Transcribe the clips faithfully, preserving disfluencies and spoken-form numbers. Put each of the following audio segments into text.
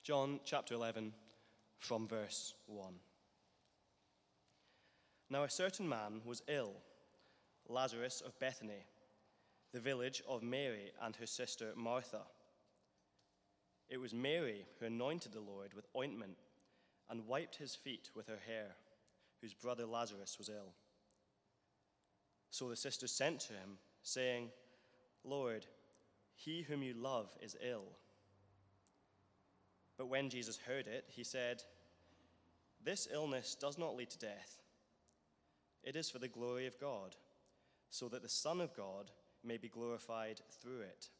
John chapter eleven, from verse one. Now a certain man was ill, Lazarus of Bethany, the village of Mary and her sister Martha. It was Mary who anointed the Lord with ointment and wiped his feet with her hair, whose brother Lazarus was ill. So the sisters sent to him, saying, "Lord, he whom you love is ill." But when Jesus heard it, he said, "This illness does not lead to death. It is for the glory of God, so that the Son of God may be glorified through it."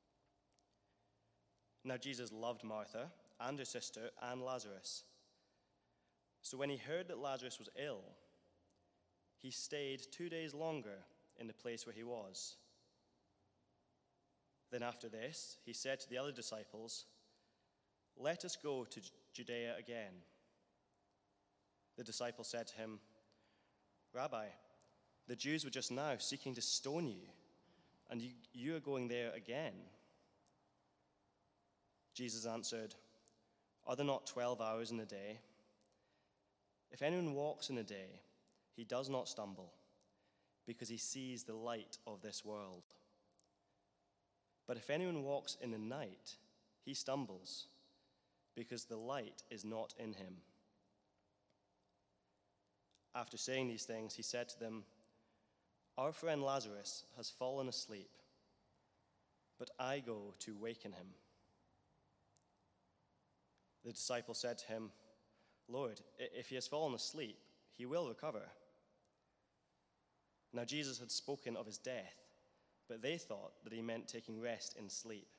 Now Jesus loved Martha and her sister and Lazarus. So when he heard that Lazarus was ill, he stayed two days longer in the place where he was. Then after this, he said to the other disciples, "Let us go to Judea again." The disciples said to him, "Rabbi, the Jews were just now seeking to stone you, and you, you are going there again." Jesus answered, "Are there not twelve hours in a day? If anyone walks in the day, he does not stumble, because he sees the light of this world. But if anyone walks in the night, he stumbles, because the light is not in him." After saying these things, he said to them, "Our friend Lazarus has fallen asleep, but I go to waken him." The disciples said to him, "Lord, if he has fallen asleep, he will recover." Now Jesus had spoken of his death, but they thought that he meant taking rest in sleep.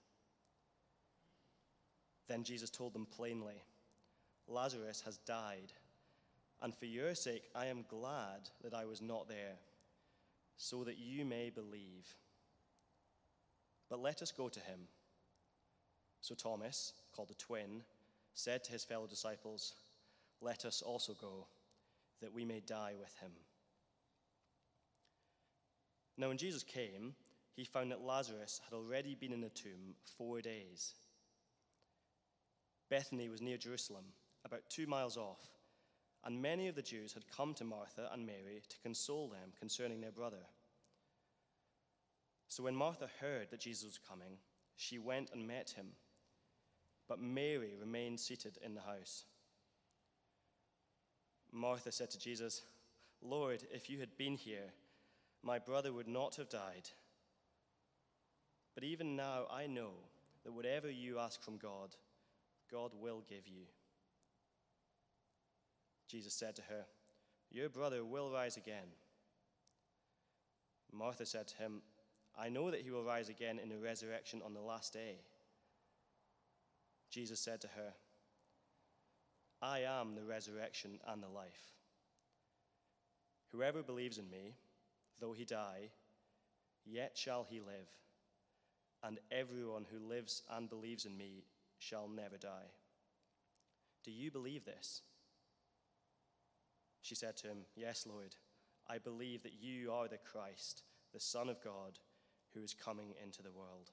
Then Jesus told them plainly, "Lazarus has died, and for your sake I am glad that I was not there, so that you may believe. But let us go to him." So Thomas, called the twin, said to his fellow disciples, "Let us also go, that we may die with him." Now when Jesus came, he found that Lazarus had already been in the tomb four days. Bethany was near Jerusalem, about two miles off, and many of the Jews had come to Martha and Mary to console them concerning their brother. So when Martha heard that Jesus was coming, she went and met him, but Mary remained seated in the house. Martha said to Jesus, "Lord, if you had been here, my brother would not have died. But even now I know that whatever you ask from God, God will give you." Jesus said to her, "Your brother will rise again." Martha said to him, "I know that he will rise again in the resurrection on the last day." Jesus said to her, "I am the resurrection and the life. Whoever believes in me, though he die, yet shall he live, and everyone who lives and believes in me shall never die. Do you believe this?" She said to him, "Yes, Lord, I believe that you are the Christ, the Son of God, who is coming into the world."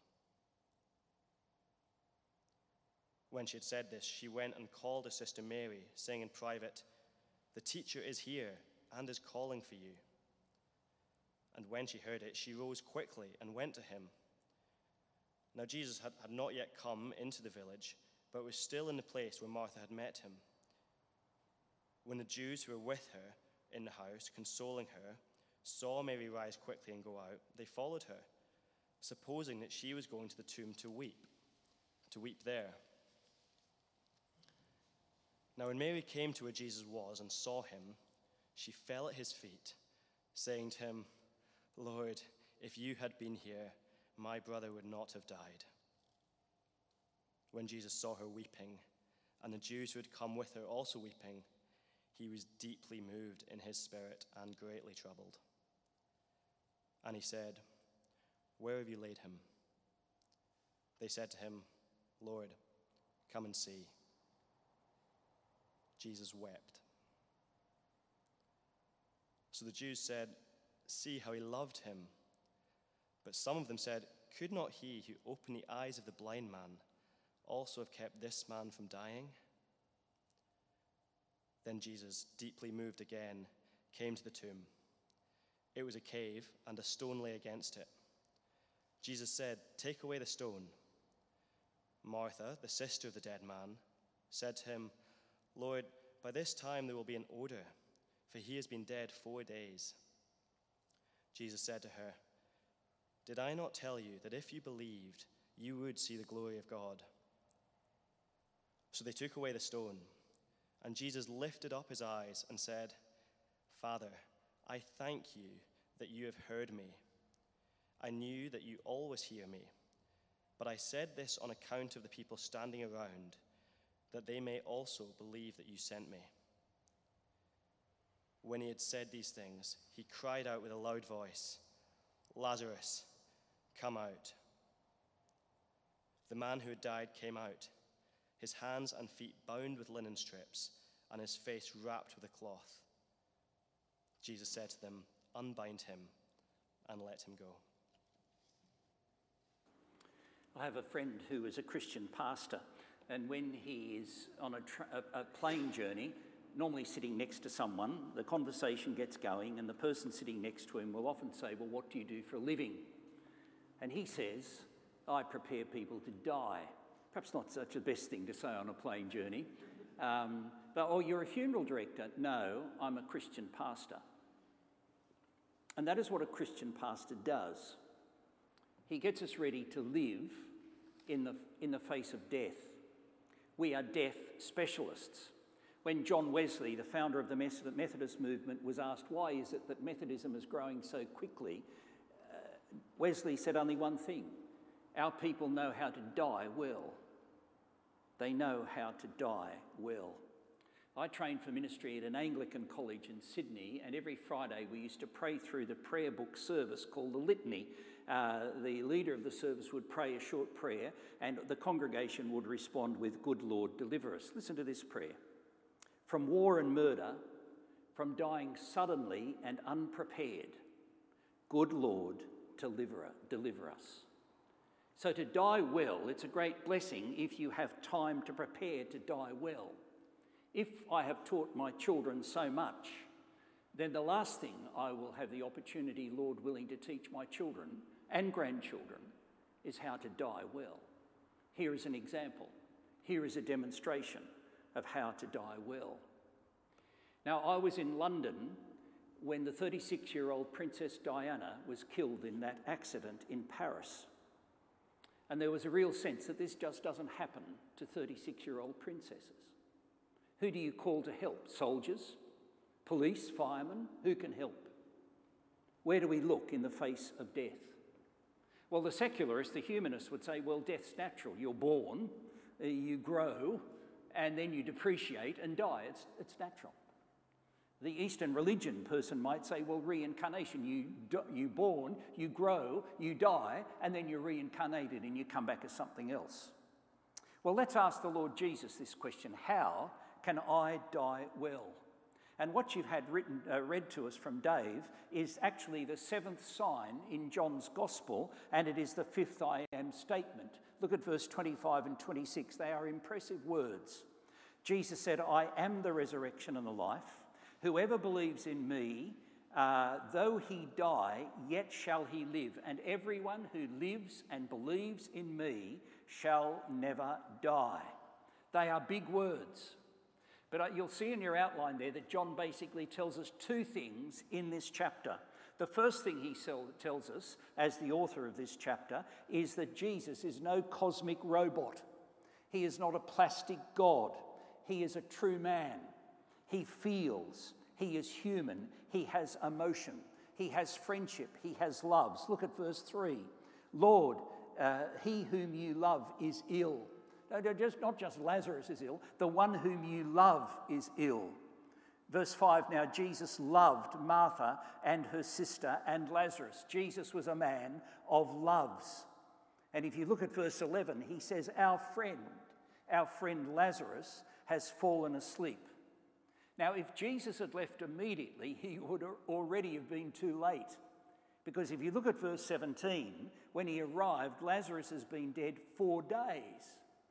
When she had said this, she went and called her sister Mary, saying in private, "The teacher is here and is calling for you." And when she heard it, she rose quickly and went to him. Now Jesus had, had not yet come into the village, but was still in the place where Martha had met him. When the Jews who were with her in the house, consoling her, saw Mary rise quickly and go out, they followed her, supposing that she was going to the tomb to weep, to weep there. Now when Mary came to where Jesus was and saw him, she fell at his feet, saying to him, "Lord, if you had been here, my brother would not have died." When Jesus saw her weeping, and the Jews who had come with her also weeping, he was deeply moved in his spirit and greatly troubled. And he said, "Where have you laid him?" They said to him, "Lord, come and see." Jesus wept. So the Jews said, "See how he loved him." But some of them said, "Could not he who opened the eyes of the blind man also have kept this man from dying?" Then Jesus, deeply moved again, came to the tomb. It was a cave, and a stone lay against it. Jesus said, "Take away the stone." Martha, the sister of the dead man, said to him, "Lord, by this time there will be an odor, for he has been dead four days." Jesus said to her, "Did I not tell you that if you believed, you would see the glory of God?" So they took away the stone, and Jesus lifted up his eyes and said, "Father, I thank you that you have heard me. I knew that you always hear me, but I said this on account of the people standing around, that they may also believe that you sent me." When he had said these things, he cried out with a loud voice, "Lazarus, come out." The man who had died came out, his hands and feet bound with linen strips, and his face wrapped with a cloth. Jesus said to them, "Unbind him and let him go." I have a friend who is a Christian pastor, and when he is on a, tra- a, a plane journey, normally sitting next to someone, the conversation gets going, and the person sitting next to him will often say, "Well, what do you do for a living?" And he says, "I prepare people to die." Perhaps not such the best thing to say on a plane journey. Um, but, "Oh, you're a funeral director." "No, I'm a Christian pastor." And that is what a Christian pastor does. He gets us ready to live in the, in the face of death. We are death specialists. When John Wesley, the founder of the Methodist movement, was asked, "Why is it that Methodism is growing so quickly?" Uh, Wesley said only one thing: "Our people know how to die well." They know how to die well. I trained for ministry at an Anglican college in Sydney, and every Friday we used to pray through the prayer book service called the Litany. Uh, the leader of the service would pray a short prayer, and the congregation would respond with, "Good Lord, deliver us." Listen to this prayer. "From war and murder, from dying suddenly and unprepared, good Lord, deliver, deliver us." So to die well, it's a great blessing if you have time to prepare to die well. If I have taught my children so much, then the last thing I will have the opportunity, Lord willing, to teach my children and grandchildren is how to die well. Here is an example. Here is a demonstration of how to die well. Now, I was in London when the thirty-six-year-old Princess Diana was killed in that accident in Paris. And there was a real sense that this just doesn't happen to thirty-six-year-old princesses. Who do you call to help? Soldiers? Police? Firemen? Who can help? Where do we look in the face of death? Well, the secularists, the humanists would say, well, death's natural. You're born, you grow, and then you depreciate and die. It's, it's natural. The Eastern religion person might say, well, reincarnation, you do, you born, you grow, you die, and then you're reincarnated and you come back as something else. Well, let's ask the Lord Jesus this question: how can I die well? And what you've had written, uh, read to us from Dave is actually the seventh sign in John's Gospel, and it is the fifth I am statement. Look at verse twenty-five and twenty-six. They are impressive words. Jesus said, "I am the resurrection and the life. Whoever believes in me, uh, though he die, yet shall he live. And everyone who lives and believes in me shall never die." They are big words. But you'll see in your outline there that John basically tells us two things in this chapter. The first thing he tells us, as the author of this chapter, is that Jesus is no cosmic robot. He is not a plastic god. He is a true man. He feels. He is human. He has emotion. He has friendship. He has loves. Look at verse three. "Lord, uh, he whom you love is ill." No, just, not just Lazarus is ill. The one whom you love is ill. Verse five, now Jesus loved Martha and her sister and Lazarus. Jesus was a man of loves. And if you look at verse eleven, he says, our friend, our friend Lazarus has fallen asleep. Now, if Jesus had left immediately, he would already have been too late. Because if you look at verse seventeen, when he arrived, Lazarus has been dead four days.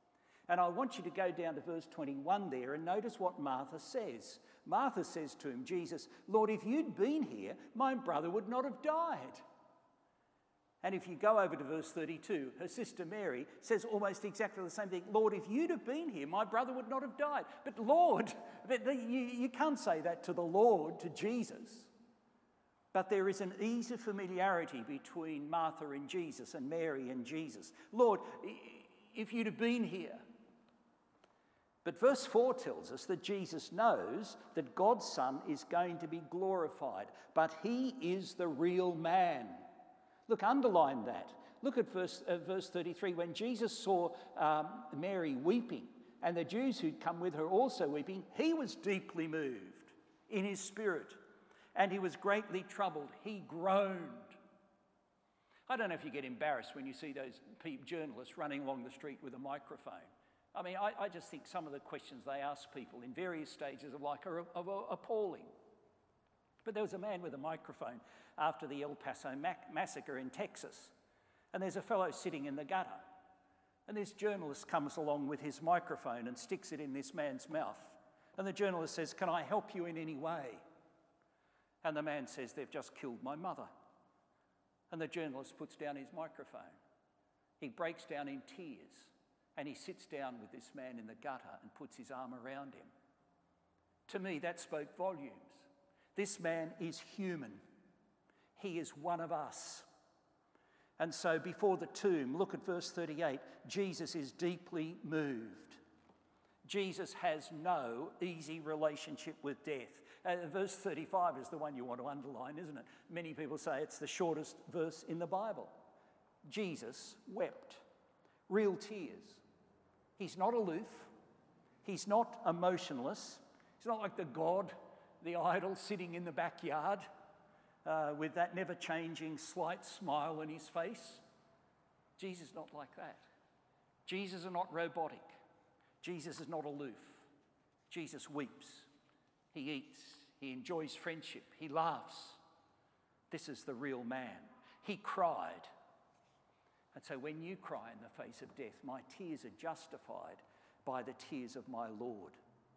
And I want you to go down to verse twenty-one there and notice what Martha says. Martha says to him, Jesus, Lord, if you'd been here, my brother would not have died. And if you go over to verse thirty-two, her sister Mary says almost exactly the same thing. Lord, if you'd have been here, my brother would not have died. But Lord, you, you can't say that to the Lord, to Jesus. But there is an easy familiarity between Martha and Jesus and Mary and Jesus. Lord, if you'd have been here. But verse four tells us that Jesus knows that God's Son is going to be glorified, but he is the real man. Look, underline that. Look at verse, uh, verse thirty-three. When Jesus saw um, Mary weeping and the Jews who'd come with her also weeping, he was deeply moved in his spirit and he was greatly troubled. He groaned. I don't know if you get embarrassed when you see those journalists running along the street with a microphone. I mean, I, I just think some of the questions they ask people in various stages of life are, are, are appalling. But there was a man with a microphone after the El Paso mac- massacre in Texas. And there's a fellow sitting in the gutter. And this journalist comes along with his microphone and sticks it in this man's mouth. And the journalist says, can I help you in any way? And the man says, they've just killed my mother. And the journalist puts down his microphone. He breaks down in tears. And he sits down with this man in the gutter and puts his arm around him. To me, that spoke volumes. This man is human. He is one of us. And so before the tomb, look at verse thirty-eight, Jesus is deeply moved. Jesus has no easy relationship with death. Uh, verse thirty-five is the one you want to underline, isn't it? Many people say it's the shortest verse in the Bible. Jesus wept. Real tears. He's not aloof. He's not emotionless. He's not like the god, the idol sitting in the backyard uh, with that never-changing slight smile on his face. Jesus is not like that. Jesus is not robotic. Jesus is not aloof. Jesus weeps. He eats. He enjoys friendship. He laughs. This is the real man. He cried. And so when you cry in the face of death, my tears are justified by the tears of my Lord.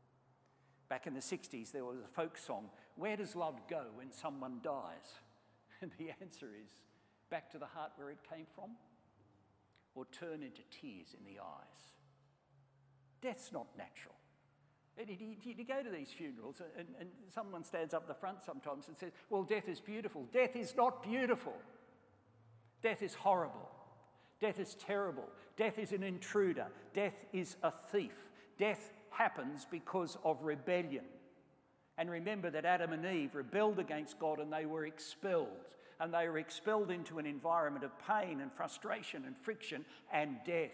Back in the sixties, there was a folk song, where does love go when someone dies? And the answer is, back to the heart where it came from, or turn into tears in the eyes. Death's not natural. You go to these funerals and, and someone stands up the front sometimes and says, well, death is beautiful. Death is not beautiful. Death is horrible. Death is terrible. Death is an intruder. Death is a thief. Death happens because of rebellion. And remember that Adam and Eve rebelled against God and they were expelled. And they were expelled into an environment of pain and frustration and friction and death.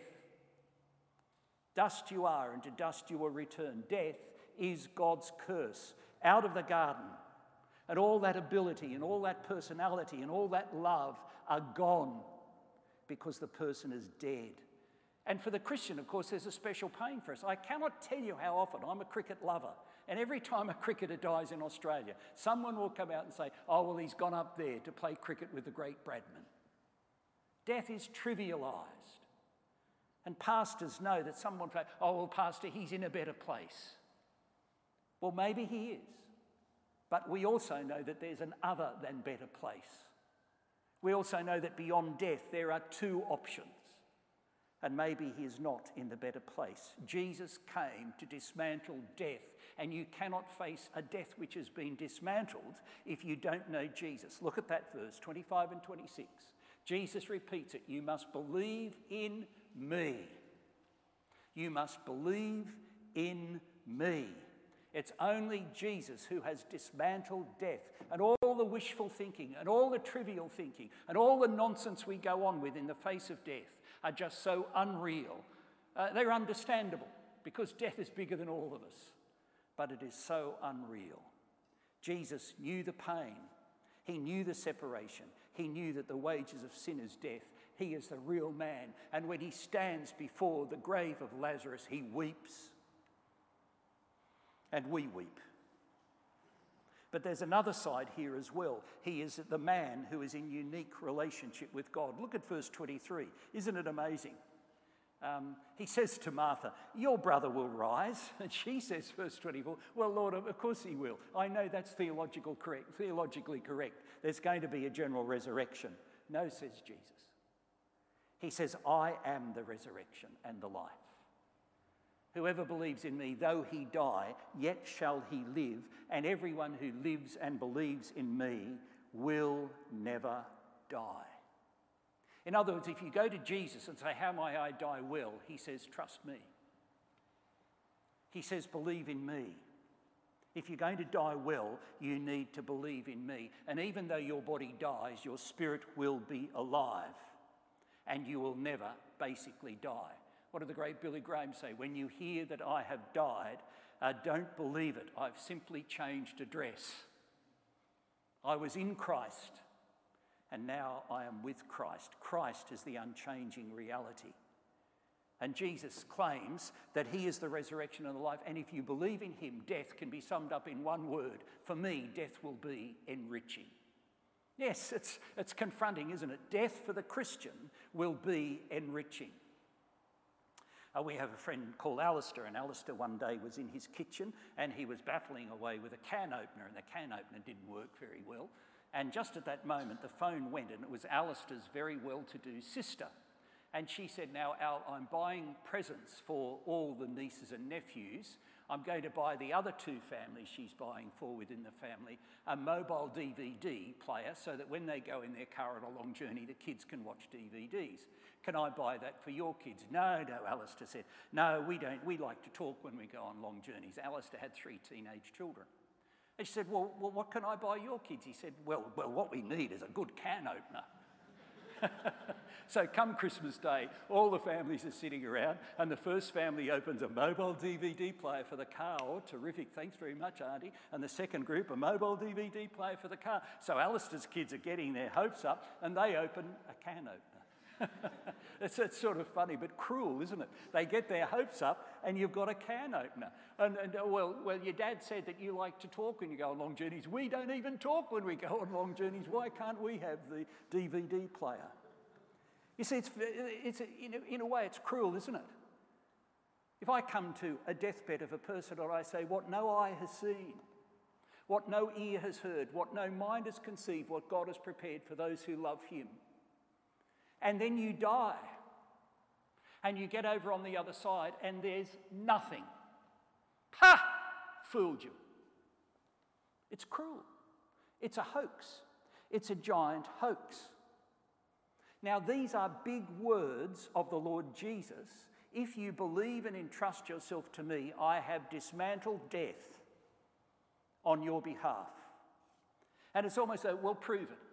Dust you are, and to dust you will return. Death is God's curse out of the garden. And all that ability and all that personality and all that love are gone because the person is dead. And for the Christian, of course, there's a special pain for us. I cannot tell you how often I'm a cricket lover. And every time a cricketer dies in Australia, someone will come out and say, oh, well, he's gone up there to play cricket with the great Bradman. Death is trivialised. And pastors know that someone will say, oh, well, pastor, he's in a better place. Well, maybe he is. But we also know that there's an other than better place. We also know that beyond death, there are two options. And maybe he is not in the better place. Jesus came to dismantle death. And you cannot face a death which has been dismantled if you don't know Jesus. Look at that verse, twenty-five and twenty-six. Jesus repeats it. You must believe in me. You must believe in me. It's only Jesus who has dismantled death and all the wishful thinking and all the trivial thinking and all the nonsense we go on with in the face of death are just so unreal. Uh, they're understandable because death is bigger than all of us, but it is so unreal. Jesus knew the pain. He knew the separation. He knew that the wages of sin is death. He is the real man. And when he stands before the grave of Lazarus, he weeps. And we weep. But there's another side here as well. He is the man who is in unique relationship with God. Look at verse twenty-three. Isn't it amazing? Um, he says to Martha, your brother will rise. And she says, verse twenty-four, well, Lord, of course he will. I know that's theological correct, theologically correct. There's going to be a general resurrection. No, says Jesus. He says, I am the resurrection and the life. Whoever believes in me, though he die, yet shall he live. And everyone who lives and believes in me will never die. In other words, if you go to Jesus and say, how may I die well? He says, trust me. He says, believe in me. If you're going to die well, you need to believe in me. And even though your body dies, your spirit will be alive. And you will never basically die. What did the great Billy Graham say? When you hear that I have died, uh, don't believe it. I've simply changed address. I was in Christ. And now I am with Christ. Christ is the unchanging reality. And Jesus claims that he is the resurrection and the life. And if you believe in him, death can be summed up in one word. For me, death will be enriching. Yes, it's, it's confronting, isn't it? Death for the Christian will be enriching. Uh, we have a friend called Alistair, and Alistair one day was in his kitchen and he was battling away with a can opener, and the can opener didn't work very well. And just at that moment, the phone went, and it was Alistair's very well-to-do sister. And she said, now, Al, I'm buying presents for all the nieces and nephews. I'm going to buy the other two families she's buying for within the family a mobile D V D player so that when they go in their car on a long journey, the kids can watch D V Ds. Can I buy that for your kids? No, no, Alistair said. No, we don't. We like to talk when we go on long journeys. Alistair had three teenage children. And she said, well, well, what can I buy your kids? He said, well, well, what we need is a good can opener. So come Christmas Day, all the families are sitting around, and the first family opens a mobile D V D player for the car. Oh, terrific, thanks very much, Auntie. And the second group, a mobile D V D player for the car. So Alistair's kids are getting their hopes up, and they open a can opener. it's, it's sort of funny, but cruel, isn't it? They get their hopes up, and you've got a can opener. And, and uh, well, well, your dad said that you like to talk when you go on long journeys. We don't even talk when we go on long journeys. Why can't we have the D V D player? You see, it's, it's in, a, in a way, it's cruel, isn't it? If I come to a deathbed of a person and I say, what no eye has seen, what no ear has heard, what no mind has conceived, what God has prepared for those who love him, and then you die, and you get over on the other side, and there's nothing. Ha! Fooled you. It's cruel. It's a hoax. It's a giant hoax. Now, these are big words of the Lord Jesus. If you believe and entrust yourself to me, I have dismantled death on your behalf. And it's almost like, well, prove it.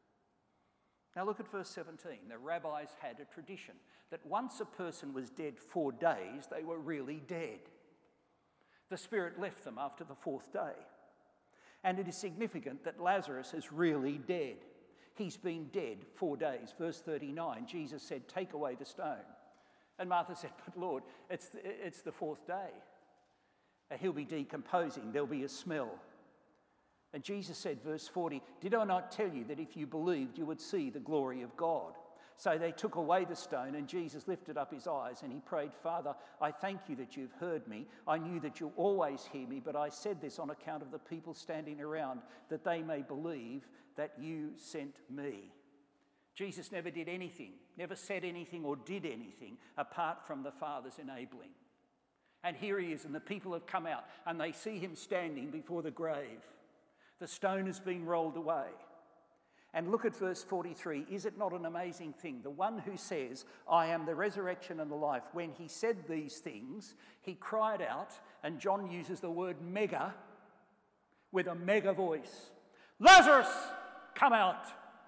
Now look at verse seventeen. The rabbis had a tradition that once a person was dead four days, they were really dead. The spirit left them after the fourth day. And it is significant that Lazarus is really dead. He's been dead four days. Verse thirty-nine, Jesus said, take away the stone. And Martha said, but Lord, it's the, it's the fourth day. He'll be decomposing. There'll be a smell. And Jesus said, verse forty, did I not tell you that if you believed, you would see the glory of God? So they took away the stone, and Jesus lifted up his eyes and he prayed, Father, I thank you that you've heard me. I knew that you always hear me, but I said this on account of the people standing around, that they may believe that you sent me. Jesus never did anything, never said anything or did anything apart from the Father's enabling. And here he is, and the people have come out, and they see him standing before the grave. The stone has been rolled away. And look at verse forty-three. Is it not an amazing thing? The one who says, I am the resurrection and the life, when he said these things, he cried out, and John uses the word mega, with a mega voice, Lazarus, come out.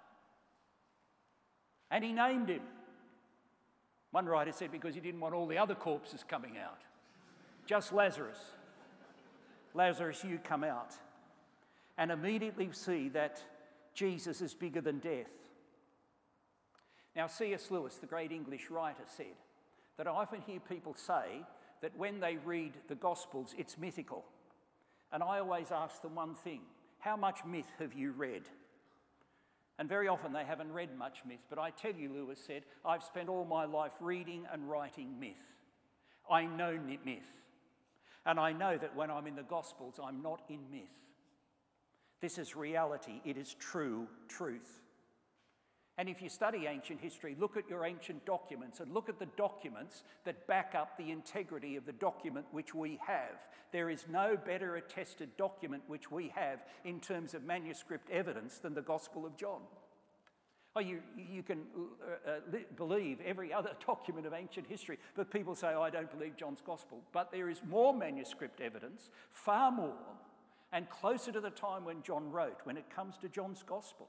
And he named him. One writer said because he didn't want all the other corpses coming out. Just Lazarus. Lazarus, you come out. And immediately see that Jesus is bigger than death. Now, C S Lewis, the great English writer, said that I often hear people say that when they read the Gospels, it's mythical. And I always ask them one thing: how much myth have you read? And very often they haven't read much myth. But I tell you, Lewis said, I've spent all my life reading and writing myth. I know myth. And I know that when I'm in the Gospels, I'm not in myth. This is reality. It is true truth. And if you study ancient history, look at your ancient documents and look at the documents that back up the integrity of the document which we have. There is no better attested document which we have in terms of manuscript evidence than the Gospel of John. Oh, you, you can uh, uh, believe every other document of ancient history, but people say, oh, I don't believe John's Gospel. But there is more manuscript evidence, far more, and closer to the time when John wrote, when it comes to John's Gospel.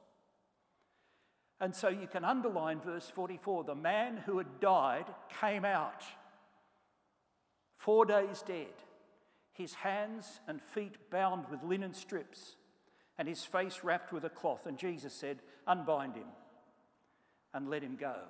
And so you can underline verse forty-four. The man who had died came out, four days dead, his hands and feet bound with linen strips, and his face wrapped with a cloth. And Jesus said, unbind him and let him go.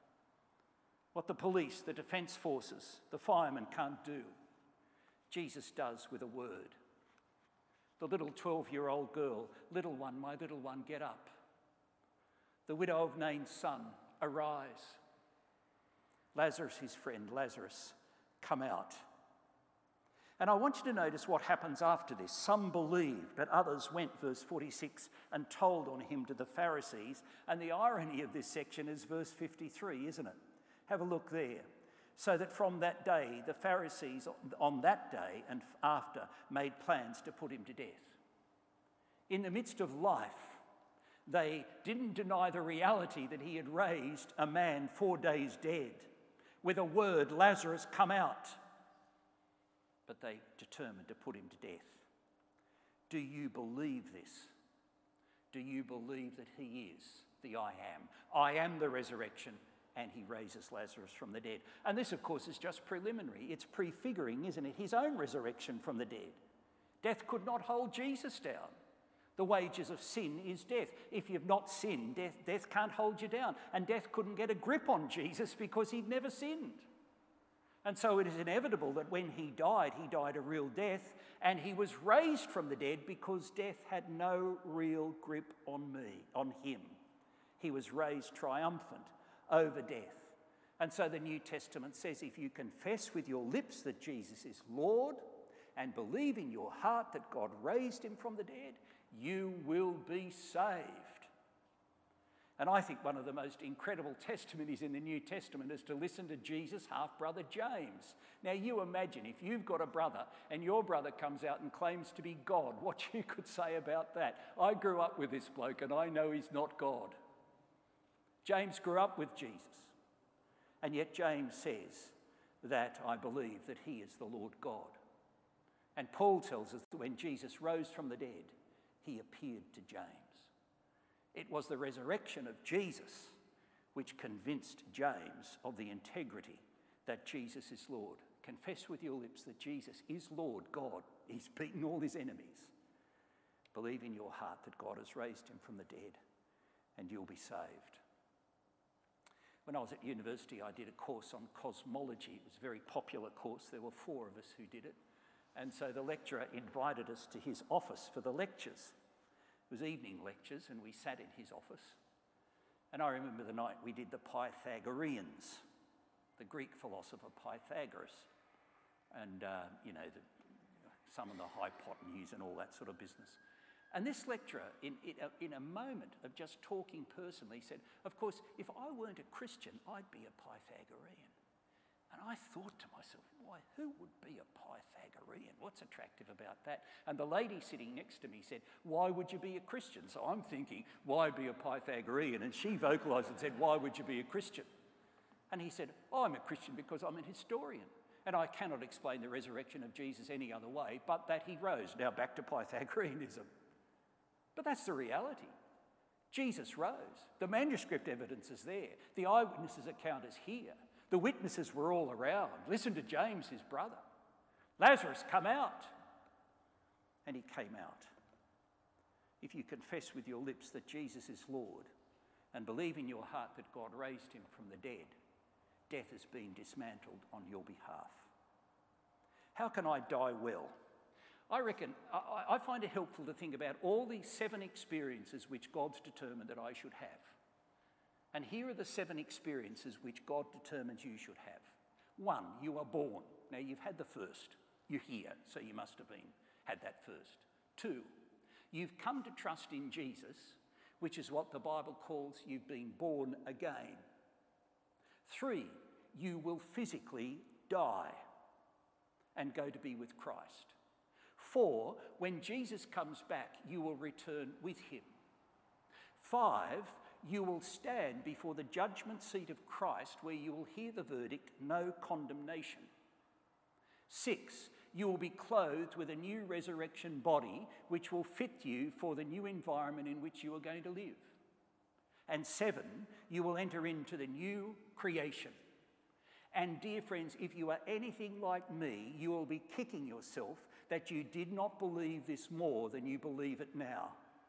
What the police, the defence forces, the firemen can't do, Jesus does with a word. The little twelve-year-old girl, little one, my little one, get up. The widow of Nain's son, arise. Lazarus, his friend, Lazarus, come out. And I want you to notice what happens after this. Some believed, but others went, verse forty-six, and told on him to the Pharisees. And the irony of this section is verse fifty-three, isn't it? Have a look there. So that from that day, the Pharisees on that day and after made plans to put him to death. In the midst of life, they didn't deny the reality that he had raised a man four days dead. With a word, Lazarus, come out. But they determined to put him to death. Do you believe this? Do you believe that he is the I am? I am the resurrection, and he raises Lazarus from the dead. And this, of course, is just preliminary. It's prefiguring, isn't it, his own resurrection from the dead. Death could not hold Jesus down. The wages of sin is death. If you've not sinned, death, death can't hold you down. And death couldn't get a grip on Jesus because he'd never sinned. And so it is inevitable that when he died, he died a real death, and he was raised from the dead because death had no real grip on me, on him. He was raised triumphant over death. And so the New Testament says, if you confess with your lips that Jesus is Lord and believe in your heart that God raised him from the dead, you will be saved. And I think one of the most incredible testimonies in the New Testament is to listen to Jesus' half-brother James. Now you imagine if you've got a brother and your brother comes out and claims to be God, what you could say about that. I grew up with this bloke and I know he's not God. James grew up with Jesus. And yet James says that I believe that he is the Lord God. And Paul tells us that when Jesus rose from the dead, he appeared to James. It was the resurrection of Jesus which convinced James of the integrity that Jesus is Lord. Confess with your lips that Jesus is Lord God. He's beaten all his enemies. Believe in your heart that God has raised him from the dead, and you'll be saved. When I was at university, I did a course on cosmology. It was a very popular course. There were four of us who did it. And so the lecturer invited us to his office for the lectures. It was evening lectures, and we sat in his office. And I remember the night we did the Pythagoreans, the Greek philosopher Pythagoras, and, uh, you know, the, some of the hypotenuse and all that sort of business. And this lecturer, in, in, a, in a moment of just talking personally, said, of course, if I weren't a Christian, I'd be a Pythagorean. And I thought to myself, why, who would be a Pythagorean? What's attractive about that? And the lady sitting next to me said, why would you be a Christian? So I'm thinking, why be a Pythagorean? And she vocalised and said, why would you be a Christian? And he said, oh, I'm a Christian because I'm an historian. And I cannot explain the resurrection of Jesus any other way but that he rose. Now back to Pythagoreanism. But that's the reality. Jesus rose. The manuscript evidence is there. The eyewitnesses' account is here. The witnesses were all around. Listen to James, his brother. Lazarus, come out. And he came out. If you confess with your lips that Jesus is Lord and believe in your heart that God raised him from the dead, death has been dismantled on your behalf. How can I die well? I reckon, I, I find it helpful to think about all these seven experiences which God's determined that I should have. And here are the seven experiences which God determines you should have. One, you are born. Now, you've had the first. You're here, so you must have been had that first. Two, you've come to trust in Jesus, which is what the Bible calls you've been born again. Three, you will physically die and go to be with Christ. Four, when Jesus comes back, you will return with him. Five, you will stand before the judgment seat of Christ, where you will hear the verdict, no condemnation. Six, you will be clothed with a new resurrection body, which will fit you for the new environment in which you are going to live. And seven, you will enter into the new creation. And dear friends, if you are anything like me, you will be kicking yourself that you did not believe this more than you believe it now.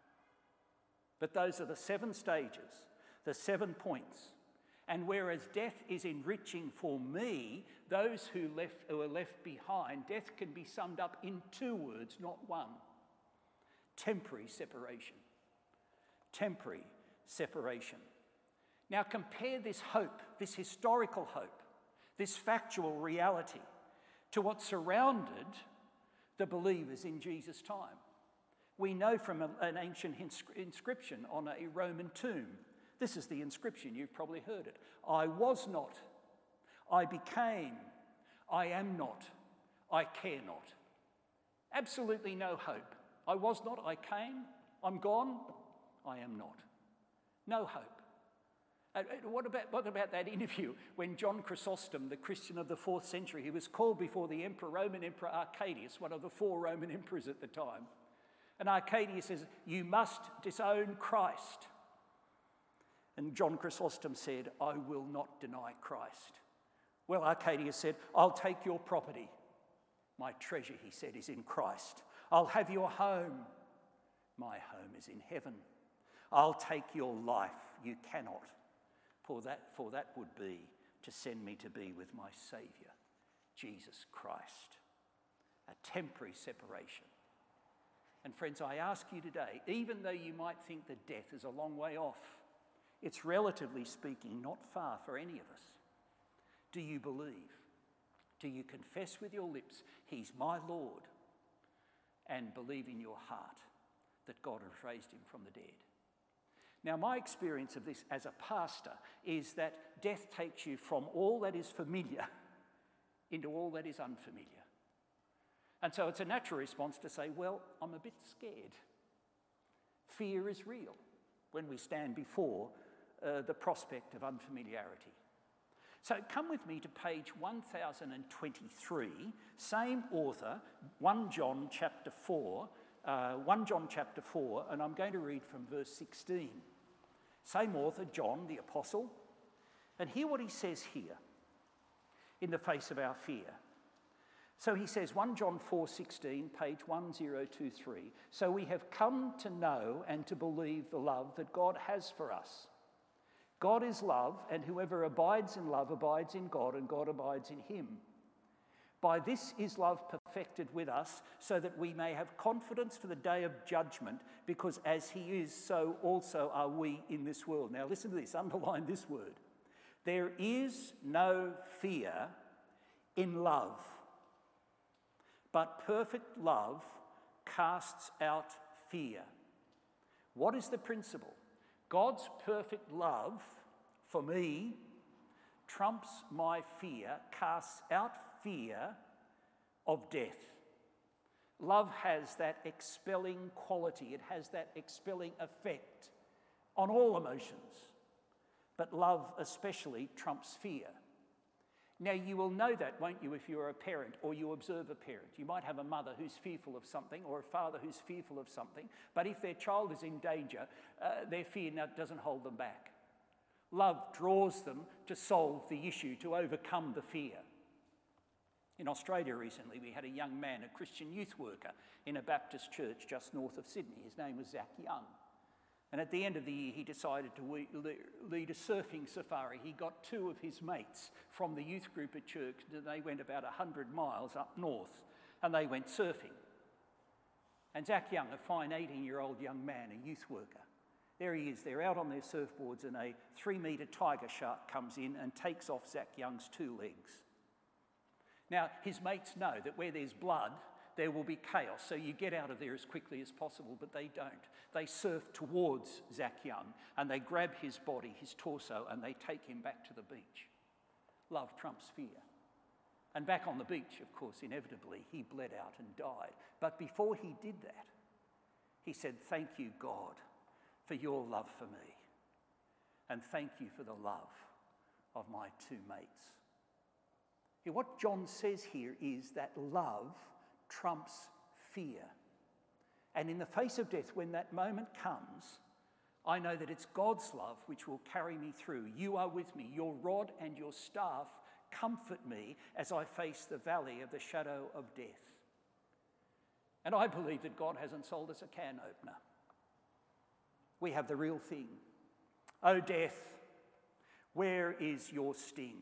But those are the seven stages, the seven points. And whereas death is enriching for me, those who, left, who are left behind, death can be summed up in two words, not one. Temporary separation. Temporary separation. Now compare this hope, this historical hope, this factual reality, to what surrounded the believers in Jesus' time. We know from a, an ancient inscription on a Roman tomb. This is the inscription, you've probably heard it. I was not, I became, I am not, I care not. Absolutely no hope. I was not, I came, I'm gone, I am not. No hope. Uh, what about, what about that interview when John Chrysostom, the Christian of the fourth century, he was called before the emperor, Roman Emperor Arcadius, one of the four Roman emperors at the time. And Arcadius says, you must disown Christ. And John Chrysostom said, I will not deny Christ. Well, Arcadius said, I'll take your property. My treasure, he said, is in Christ. I'll have your home. My home is in heaven. I'll take your life. You cannot. For that, for that would be to send me to be with my Saviour, Jesus Christ. A temporary separation. And friends, I ask you today, even though you might think that death is a long way off, it's relatively speaking not far for any of us. Do you believe? Do you confess with your lips, he's my Lord, and believe in your heart that God has raised him from the dead? Now, my experience of this as a pastor is that death takes you from all that is familiar into all that is unfamiliar. And so it's a natural response to say, well, I'm a bit scared. Fear is real when we stand before uh, the prospect of unfamiliarity. So come with me to page one thousand twenty-three, same author, First John chapter four, uh, First John chapter four, and I'm going to read from verse sixteen. Same author, John the Apostle, and hear what he says here in the face of our fear. So he says, First John four sixteen, page ten twenty-three, so we have come to know and to believe the love that God has for us. God is love, and whoever abides in love abides in God, and God abides in him. By this is love perfected with us, so that we may have confidence for the day of judgment, because as he is, so also are we in this world. Now listen to this, underline this word. There is no fear in love, but perfect love casts out fear. What is the principle? God's perfect love for me trumps my fear, casts out fear of death. Love has that expelling quality. It has that expelling effect on all emotions. But love especially trumps fear. Now, you will know that, won't you, if you're a parent or you observe a parent. You might have a mother who's fearful of something or a father who's fearful of something, but if their child is in danger, uh, their fear doesn't hold them back. Love draws them to solve the issue, to overcome the fear. In Australia recently, we had a young man, a Christian youth worker, in a Baptist church just north of Sydney. His name was Zach Young. And at the end of the year, he decided to lead a surfing safari. He got two of his mates from the youth group at church. They went about one hundred miles up north, and they went surfing. And Zach Young, a fine eighteen-year-old young man, a youth worker, there he is. They're out on their surfboards and a three-metre tiger shark comes in and takes off Zach Young's two legs. Now, his mates know that where there's blood, there will be chaos, so you get out of there as quickly as possible, but they don't. They surf towards Zach Young and they grab his body, his torso, and they take him back to the beach. Love trumps fear. And back on the beach, of course, inevitably, he bled out and died. But before he did that, he said, "Thank you, God, for your love for me. And thank you for the love of my two mates." Yeah, what John says here is that love trumps fear. And in the face of death, when that moment comes, I know that it's God's love which will carry me through. You are with me. Your rod and your staff comfort me as I face the valley of the shadow of death. And I believe that God hasn't sold us a can opener. We have the real thing. Oh, death, where is your sting?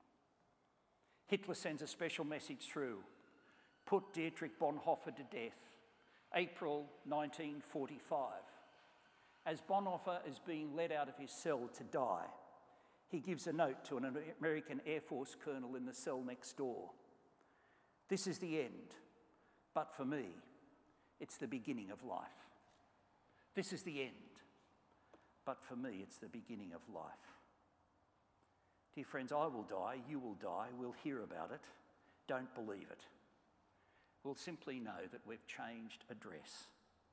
Hitler sends a special message through. Put Dietrich Bonhoeffer to death, April nineteen forty-five. As Bonhoeffer is being led out of his cell to die, he gives a note to an American Air Force colonel in the cell next door. "This is the end, but for me, it's the beginning of life. This is the end, but for me, it's the beginning of life." Dear friends, I will die, you will die, we'll hear about it. Don't believe it. We'll simply know that we've changed address.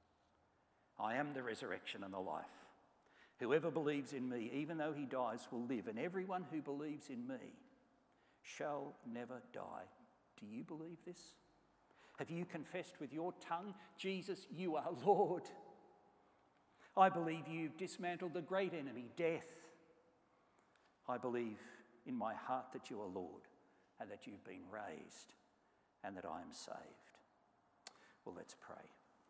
I am the resurrection and the life. Whoever believes in me, even though he dies, will live, and everyone who believes in me shall never die. Do you believe this? Have you confessed with your tongue, "Jesus, you are Lord"? I believe you've dismantled the great enemy, death. I believe in my heart that you are Lord and that you've been raised and that I am saved. Well, let's pray.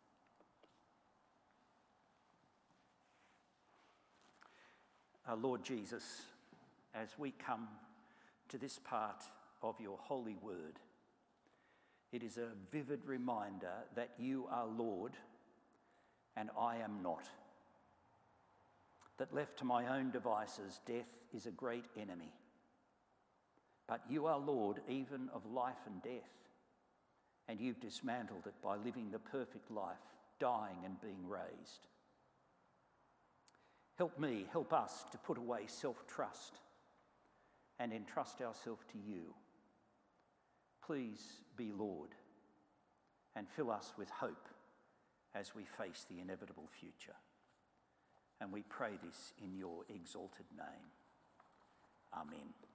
Our Lord Jesus, as we come to this part of your holy word, it is a vivid reminder that you are Lord and I am not. That left to my own devices, death is a great enemy. But you are Lord even of life and death, and you've dismantled it by living the perfect life, dying and being raised. Help me, help us to put away self-trust and entrust ourselves to you. Please be Lord and fill us with hope as we face the inevitable future. And we pray this in your exalted name. Amen.